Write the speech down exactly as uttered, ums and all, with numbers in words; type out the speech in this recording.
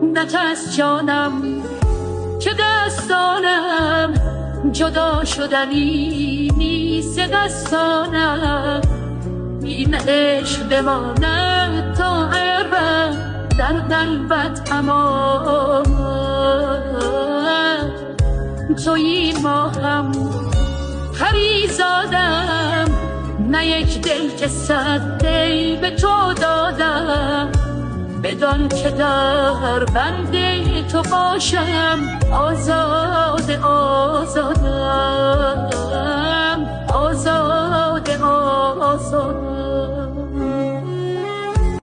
نت از جانم که دستانم جدا شدنی نیست دستانم. این عشق بماند تا ابد در قلبت تمام. تویی ماهم پریزادم، نه یک دل که صد دل به تو دادم. بدان که در بند تو باشم آزاد آزادم آزاد